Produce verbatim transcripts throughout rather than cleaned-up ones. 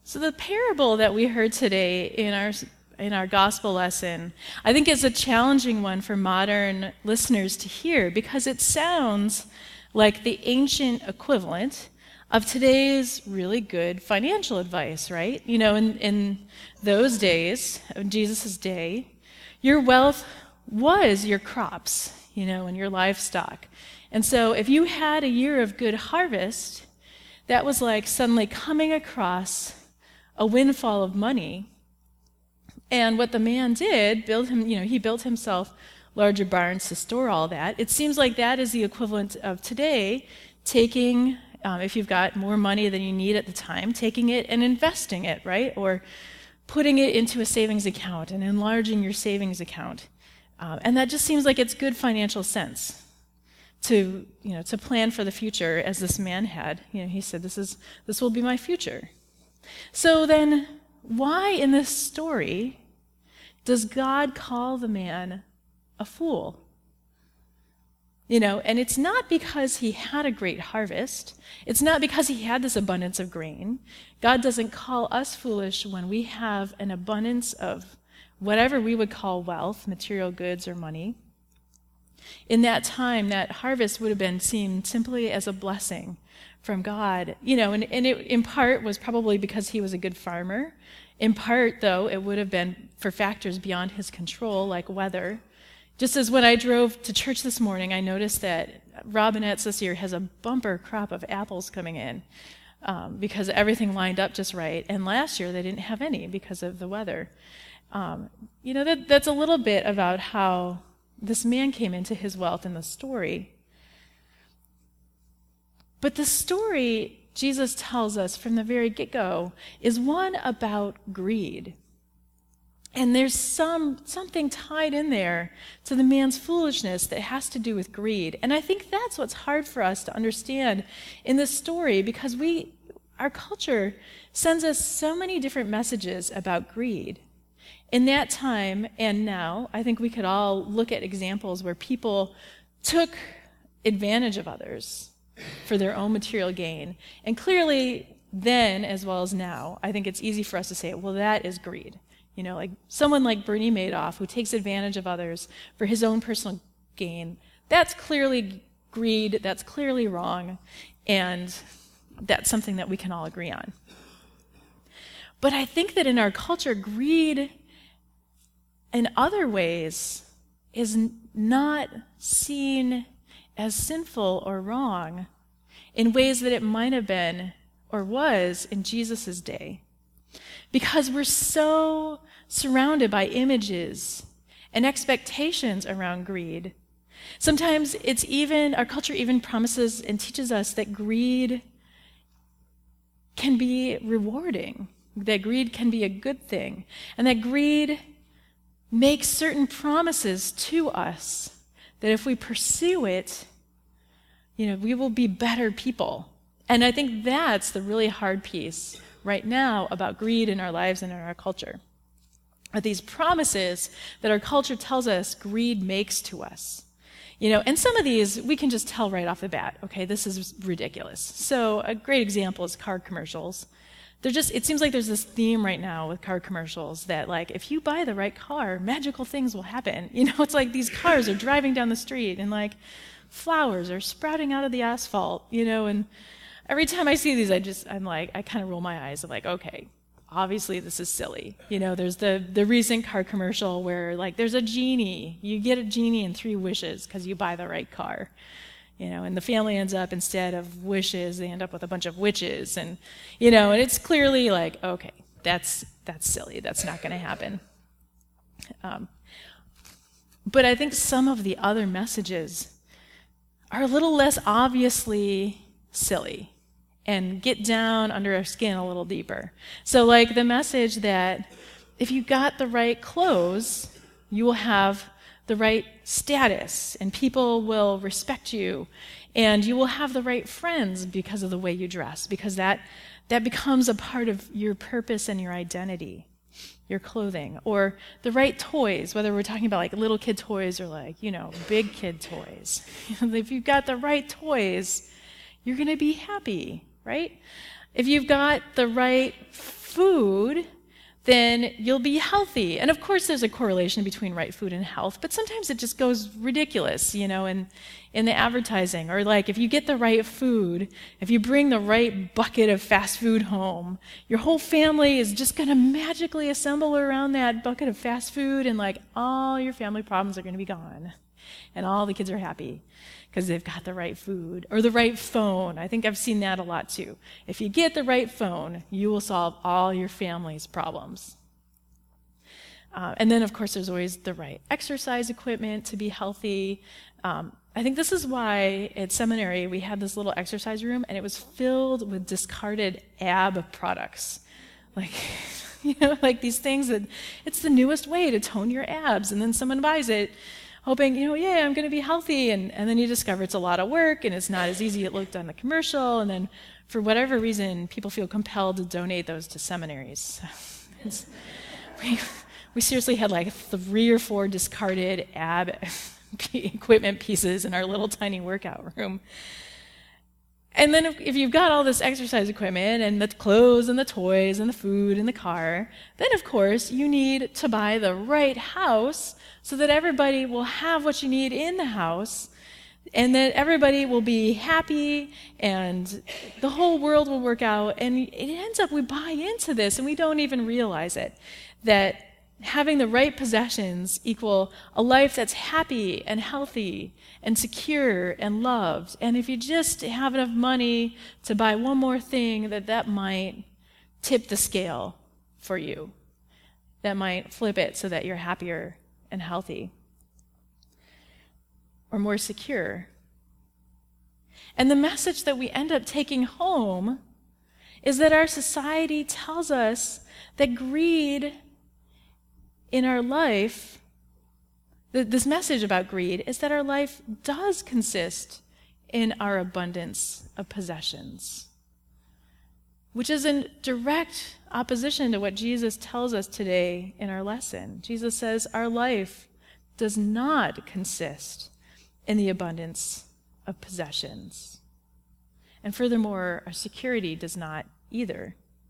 So the parable that we heard today in our in our gospel lesson, I think is a challenging one for modern listeners to hear because it sounds like the ancient equivalent of today's really good financial advice, right? You know, in, in those days, in Jesus' day, your wealth was your crops, you know, and your livestock. And so if you had a year of good harvest, that was like suddenly coming across a windfall of money. And what the man did, build him, you know, he built himself larger barns to store all that. It seems like that is the equivalent of today, taking, um, if you've got more money than you need at the time, taking it and investing it, right? Or putting it into a savings account and enlarging your savings account. Um, and that just seems like it's good financial sense to, you know, to plan for the future as this man had. You know, he said, this is, this will be my future. So then, why in this story does God call the man a fool? You know, and it's not because he had a great harvest. It's not because he had this abundance of grain. God doesn't call us foolish when we have an abundance of whatever we would call wealth, material goods or money. In that time, that harvest would have been seen simply as a blessing from God. You know, and, and it in part was probably because he was a good farmer. In part, though, it would have been for factors beyond his control, like weather. Just as when I drove to church this morning, I noticed that Robinette's this year has a bumper crop of apples coming in um, because everything lined up just right. And last year, they didn't have any because of the weather. Um, you know, that, that's a little bit about how this man came into his wealth in the story. But the story Jesus tells us from the very get-go is one about greed. And there's some something tied in there to the man's foolishness that has to do with greed. And I think that's what's hard for us to understand in this story because we, our culture sends us so many different messages about greed. In that time and now, I think we could all look at examples where people took advantage of others for their own material gain. And clearly, then as well as now, I think it's easy for us to say, well, that is greed. You know, like someone like Bernie Madoff, who takes advantage of others for his own personal gain, that's clearly greed, that's clearly wrong, and that's something that we can all agree on. But I think that in our culture, greed in other ways is not seen as sinful or wrong in ways that it might have been or was in Jesus' day. Because we're so surrounded by images and expectations around greed. Sometimes it's even, our culture even promises and teaches us that greed can be rewarding, that greed can be a good thing, and that greed makes certain promises to us that if we pursue it, you know, we will be better people. And I think that's the really hard piece right now about greed in our lives and in our culture. Are these promises that our culture tells us greed makes to us. You know, and some of these we can just tell right off the bat, okay, this is ridiculous. So a great example is car commercials. They're just, it seems like there's this theme right now with car commercials that, like, if you buy the right car, magical things will happen. You know, it's like these cars are driving down the street and, like, flowers are sprouting out of the asphalt, you know, and every time I see these, I just, I'm like, I kind of roll my eyes. I'm like, okay, obviously this is silly. You know, there's the, the recent car commercial where, like, there's a genie. You get a genie in three wishes because you buy the right car. You know, and the family ends up, instead of wishes, they end up with a bunch of witches. And, you know, and it's clearly like, okay, that's that's silly. That's not going to happen. Um, but I think some of the other messages are a little less obviously silly and get down under our skin a little deeper. So, like the message that if you got the right clothes, you will have the right status, and people will respect you, and you will have the right friends because of the way you dress, because that that becomes a part of your purpose and your identity, your clothing, or the right toys, whether we're talking about like little kid toys or like, you know, big kid toys. If you've got the right toys, you're going to be happy, right? If you've got the right food, then you'll be healthy. And of course, there's a correlation between right food and health, but sometimes it just goes ridiculous, you know, in, in the advertising. Or like, if you get the right food, if you bring the right bucket of fast food home, your whole family is just going to magically assemble around that bucket of fast food, and like, all your family problems are going to be gone. And all the kids are happy because they've got the right food. Or the right phone. I think I've seen that a lot too. If you get the right phone, you will solve all your family's problems. Uh, and then, of course, there's always the right exercise equipment to be healthy. Um, I think this is why at seminary we had this little exercise room, and it was filled with discarded ab products. Like, you know, like these things that it's the newest way to tone your abs, and then someone buys it hoping, you know, yeah, I'm going to be healthy, and, and then you discover it's a lot of work, and it's not as easy as it looked on the commercial, and then for whatever reason, people feel compelled to donate those to seminaries. we, we seriously had like three or four discarded ab equipment pieces in our little tiny workout room. And then if, if you've got all this exercise equipment and the clothes and the toys and the food and the car, then of course you need to buy the right house so that everybody will have what you need in the house, and that everybody will be happy and the whole world will work out. And it ends up we buy into this and we don't even realize it, that having the right possessions equal a life that's happy and healthy and secure and loved. And if you just have enough money to buy one more thing, that that might tip the scale for you. That might flip it so that you're happier and healthy or more secure. And the message that we end up taking home is that our society tells us that greed in our life, this message about greed is that our life does consist in our abundance of possessions, which is in direct opposition to what Jesus tells us today in our lesson. Jesus says our life does not consist in the abundance of possessions. And furthermore, our security does not either.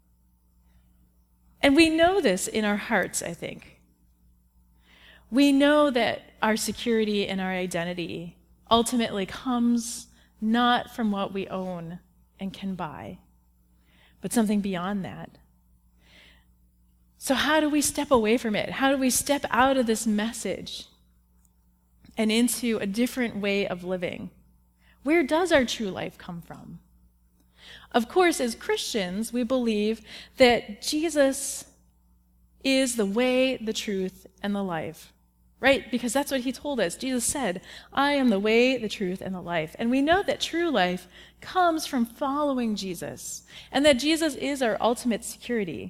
And we know this in our hearts, I think. We know that our security and our identity ultimately comes not from what we own and can buy, but something beyond that. So how do we step away from it? How do we step out of this message and into a different way of living? Where does our true life come from? Of course, as Christians, we believe that Jesus is the way, the truth, and the life. Right? Because that's what he told us. Jesus said, I am the way, the truth, and the life. And we know that true life comes from following Jesus, and that Jesus is our ultimate security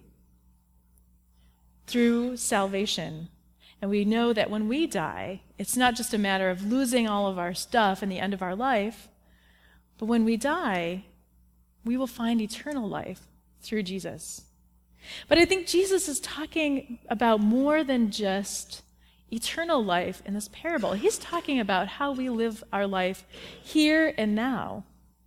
through salvation. And we know that when we die, it's not just a matter of losing all of our stuff in the end of our life, but when we die, we will find eternal life through Jesus. But I think Jesus is talking about more than just eternal life in this parable. He's talking about how we live our life here and now.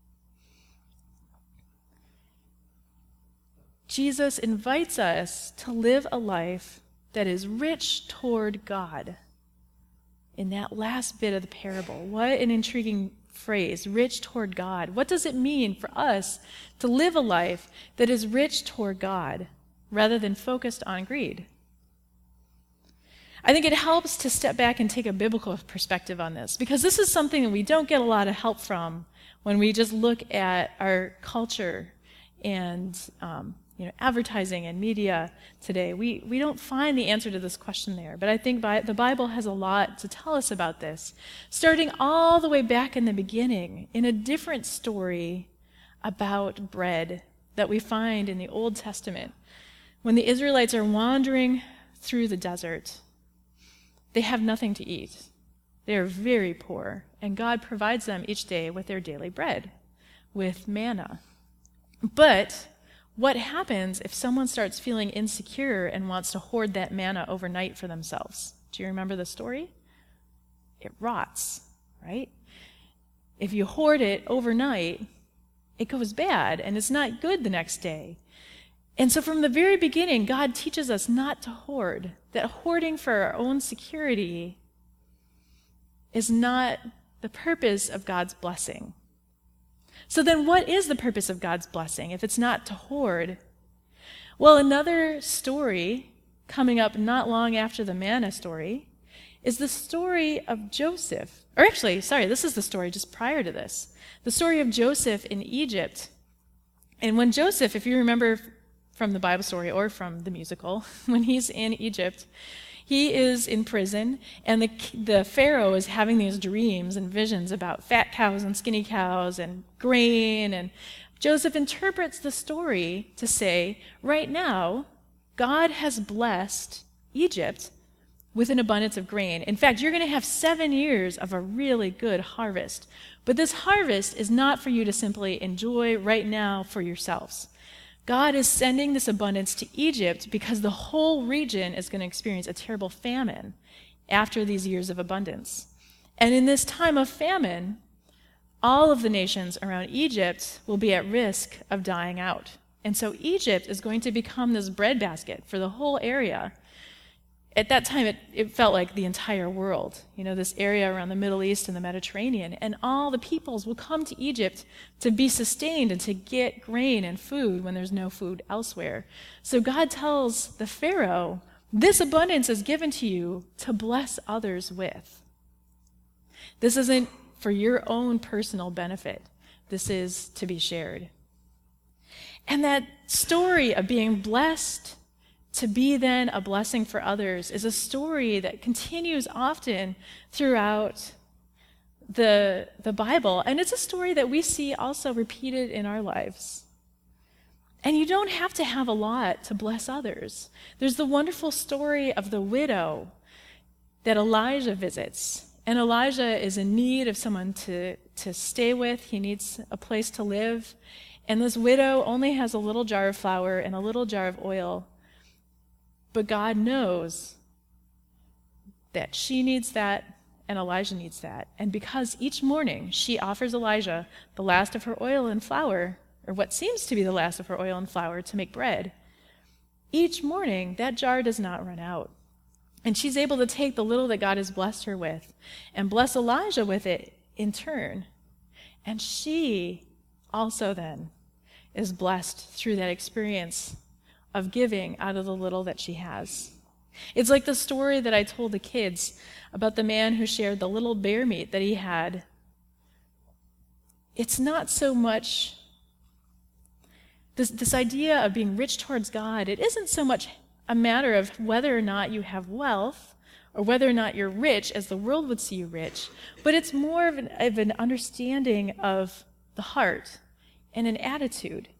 Jesus invites us to live a life that is rich toward God. In that last bit of the parable, what an intriguing phrase, rich toward God. What does it mean for us to live a life that is rich toward God rather than focused on greed? I think it helps to step back and take a biblical perspective on this, because this is something that we don't get a lot of help from when we just look at our culture and um, you know, advertising and media today. We, we don't find the answer to this question there, but I think by, the Bible has a lot to tell us about this, starting all the way back in the beginning in a different story about bread that we find in the Old Testament. When the Israelites are wandering through the desert, they have nothing to eat. They are very poor, and God provides them each day with their daily bread, with manna. But what happens if someone starts feeling insecure and wants to hoard that manna overnight for themselves? Do you remember the story? It rots, right? If you hoard it overnight, it goes bad, and it's not good the next day. And so from the very beginning, God teaches us not to hoard, that hoarding for our own security is not the purpose of God's blessing. So then what is the purpose of God's blessing if it's not to hoard? Well, another story coming up not long after the manna story is the story of Joseph. Or actually, sorry, this is the story just prior to this. The story of Joseph in Egypt. And when Joseph, if you remember from the Bible story or from the musical, when he's in Egypt, he is in prison, and the, the Pharaoh is having these dreams and visions about fat cows and skinny cows and grain, and Joseph interprets the story to say, right now, God has blessed Egypt with an abundance of grain. In fact, you're going to have seven years of a really good harvest. But this harvest is not for you to simply enjoy right now for yourselves. God is sending this abundance to Egypt because the whole region is going to experience a terrible famine after these years of abundance. And in this time of famine, all of the nations around Egypt will be at risk of dying out. And so Egypt is going to become this breadbasket for the whole area. At that time, it, it felt like the entire world, you know, this area around the Middle East and the Mediterranean. And all the peoples will come to Egypt to be sustained and to get grain and food when there's no food elsewhere. So God tells the Pharaoh, this abundance is given to you to bless others with. This isn't for your own personal benefit. This is to be shared. And that story of being blessed to be then a blessing for others is a story that continues often throughout the, the Bible. And it's a story that we see also repeated in our lives. And you don't have to have a lot to bless others. There's the wonderful story of the widow that Elijah visits. And Elijah is in need of someone to, to stay with. He needs a place to live. And this widow only has a little jar of flour and a little jar of oil. But God knows that she needs that and Elijah needs that. And because each morning she offers Elijah the last of her oil and flour, or what seems to be the last of her oil and flour to make bread, each morning that jar does not run out. And she's able to take the little that God has blessed her with and bless Elijah with it in turn. And she also then is blessed through that experience of giving out of the little that she has. It's like the story that I told the kids about the man who shared the little bear meat that he had. It's not so much this, this idea of being rich towards God. It isn't so much a matter of whether or not you have wealth or whether or not you're rich as the world would see you rich, but it's more of an, of an understanding of the heart and an attitude.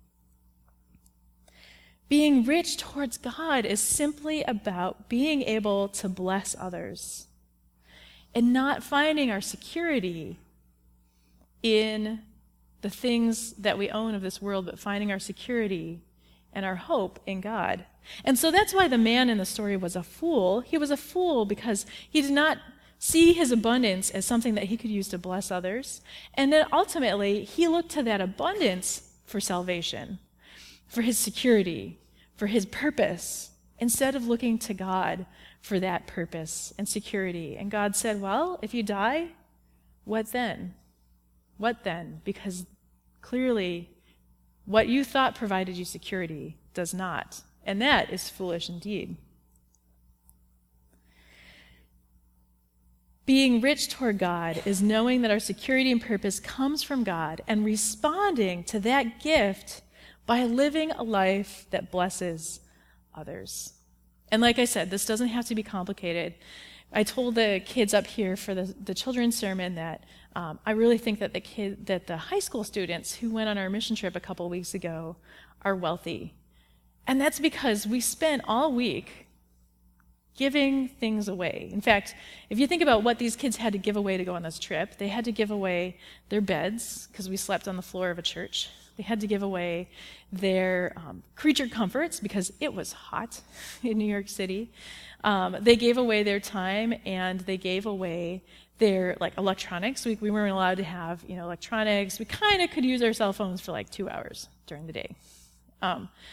Being rich towards God is simply about being able to bless others and not finding our security in the things that we own of this world, but finding our security and our hope in God. And so that's why the man in the story was a fool. He was a fool because he did not see his abundance as something that he could use to bless others. And then ultimately, he looked to that abundance for salvation, for his security, for his purpose, instead of looking to God for that purpose and security. And God said, well, if you die, what then? What then? Because clearly, what you thought provided you security does not. And that is foolish indeed. Being rich toward God is knowing that our security and purpose comes from God and responding to that gift by living a life that blesses others. And like I said, this doesn't have to be complicated. I told the kids up here for the, the children's sermon that um, I really think that the kid, that the high school students who went on our mission trip a couple weeks ago are wealthy. And that's because we spent all week giving things away. In fact, if you think about what these kids had to give away to go on this trip, they had to give away their beds, because we slept on the floor of a church. They had to give away their um, creature comforts, because it was hot in New York City. Um, they gave away their time, and they gave away their like electronics. We, we weren't allowed to have you know electronics. We kind of could use our cell phones for like two hours during the day. Um,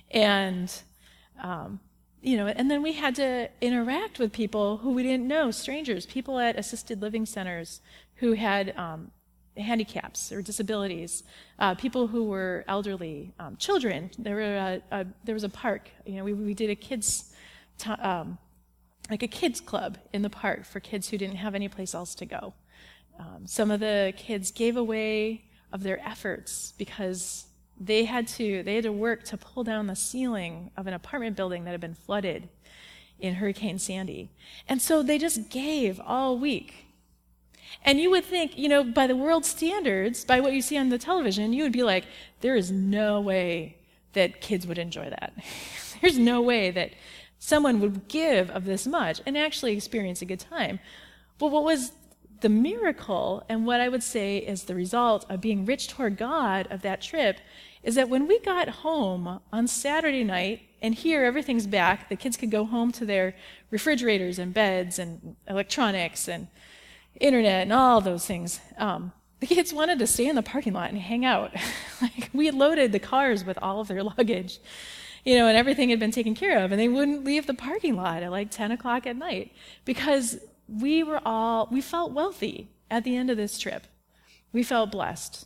And, um, you know, and then we had to interact with people who we didn't know, strangers, people at assisted living centers who had um, handicaps or disabilities, uh, people who were elderly, um, children. There were a, a, there was a park. You know, we we did a kids, t- um, like a kids club in the park for kids who didn't have any place else to go. Um, some of the kids gave away of their efforts because they had to they had to work to pull down the ceiling of an apartment building that had been flooded in Hurricane Sandy, and so they just gave all week. And you would think, you know, by the world standards, by what you see on the television, you would be like, there is no way that kids would enjoy that. There's no way that someone would give of this much and actually experience a good time. But what was the miracle, and what I would say is the result of being rich toward God of that trip, is that when we got home on Saturday night, and here everything's back, the kids could go home to their refrigerators and beds and electronics and internet and all those things. Um, the kids wanted to stay in the parking lot and hang out. Like, we had loaded the cars with all of their luggage, you know, and everything had been taken care of, and they wouldn't leave the parking lot at like ten o'clock at night because we were all, we felt wealthy at the end of this trip. We felt blessed.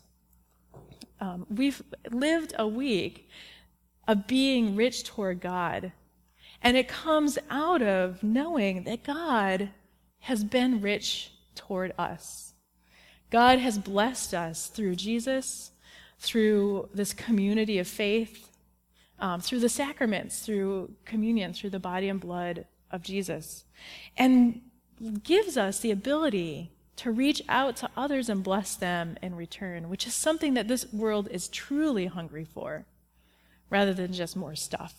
Um, we've lived a week of being rich toward God, and it comes out of knowing that God has been rich toward us. God has blessed us through Jesus, through this community of faith, um, through the sacraments, through communion, through the body and blood of Jesus, and gives us the ability to reach out to others and bless them in return, which is something that this world is truly hungry for, rather than just more stuff.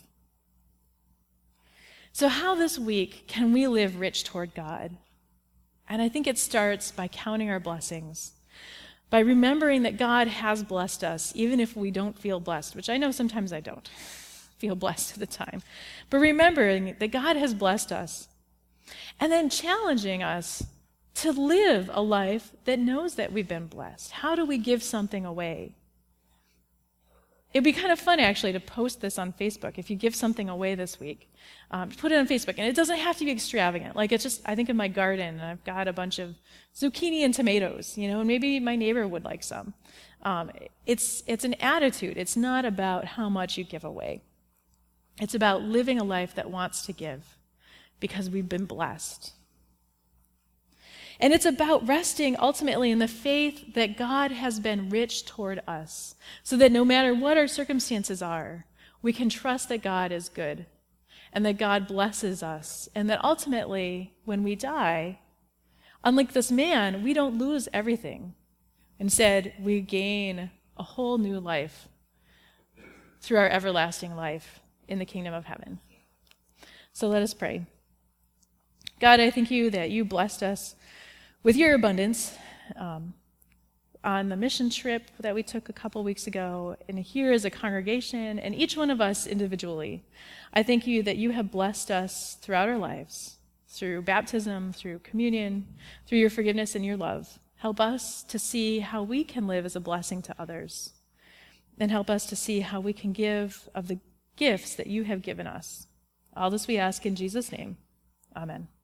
So how this week can we live rich toward God? And I think it starts by counting our blessings, by remembering that God has blessed us, even if we don't feel blessed, which I know sometimes I don't feel blessed at the time. But remembering that God has blessed us, and then challenging us to live a life that knows that we've been blessed. How do we give something away? It'd be kind of fun, actually, to post this on Facebook if you give something away this week. Um, put it on Facebook, and it doesn't have to be extravagant. Like, it's just, I think in my garden, I've got a bunch of zucchini and tomatoes, you know, and maybe my neighbor would like some. Um, it's it's an attitude. It's not about how much you give away. It's about living a life that wants to give because we've been blessed. And it's about resting ultimately in the faith that God has been rich toward us, so that no matter what our circumstances are, we can trust that God is good and that God blesses us, and that ultimately, when we die, unlike this man, we don't lose everything. Instead, we gain a whole new life through our everlasting life in the kingdom of heaven. So let us pray. God, I thank you that you blessed us with your abundance um, on the mission trip that we took a couple weeks ago, and here as a congregation, and each one of us individually. I thank you that you have blessed us throughout our lives, through baptism, through communion, through your forgiveness and your love. Help us to see how we can live as a blessing to others, and help us to see how we can give of the gifts that you have given us. All this we ask in Jesus' name. Amen.